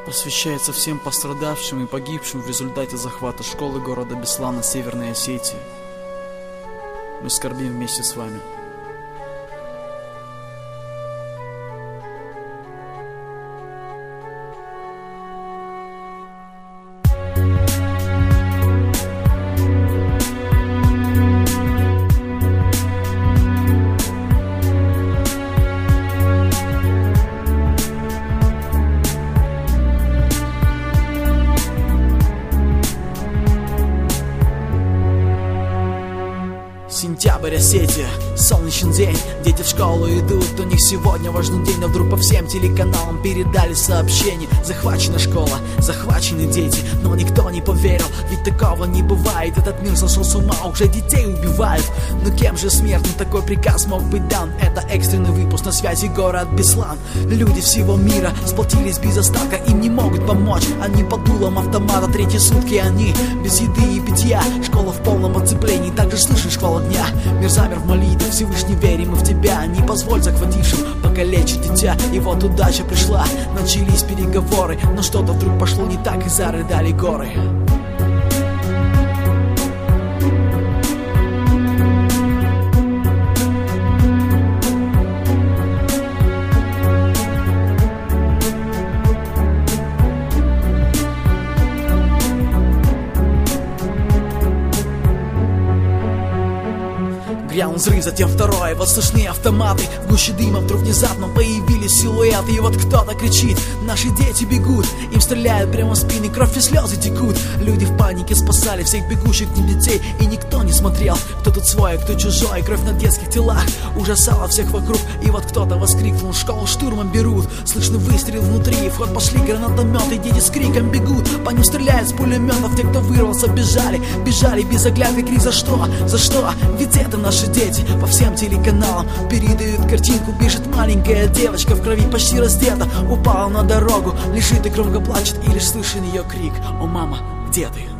Посвящается всем пострадавшим и погибшим в результате захвата школы города Беслана Северной Осетии. Мы скорбим вместе с вами. Сентябрь, Осетия, солнечный день. Дети в школу идут, у них сегодня важный день. Но вдруг по всем телеканалам передали сообщение: захвачена школа, захвачены дети. Но никто не поверил, ведь такого не бывает. Этот мир сошел с ума, уже детей убивают. Но кем же смертным такой приказ мог быть дан? Это экстренный выпуск, на связи город Беслан. Люди всего мира сплотились без остатка, им не могут помочь. Они под дулом автомата, третьи сутки они без еды и питья. Школа в полном оцеплении, также слышишь шквал огня. Мир замер в молитве, Всевышний, верим мы в тебя. Не позволь захватившим покалечить дитя. И вот удача пришла, начались переговоры. Но что-то вдруг пошло не так, и зарыдали горы. Грянул взрыв, затем второй, вот слышны автоматы. В гуще дыма вдруг внезапно появились силуэты. И вот кто-то кричит: наши дети бегут. Им стреляют прямо в спины, кровь и слезы текут. Люди в панике спасали всех бегущих к ним детей. И никто не смотрел, кто тут свой, кто чужой. Кровь на детских телах ужасала всех вокруг. И вот кто-то воскликнул: школу штурмом берут. Слышны выстрел внутри, в ход пошли гранатометы. Дети с криком бегут, по ним стреляют с пулеметов. Те, кто вырвался, бежали, бежали без оглядки. Крик: за что? За что? Ведь это наши дети. По всем телеканалам передают картинку. Бежит маленькая девочка в крови, почти раздета. Упала на дорогу, лежит и громко плачет. И лишь слышен ее крик: о, мама, где ты?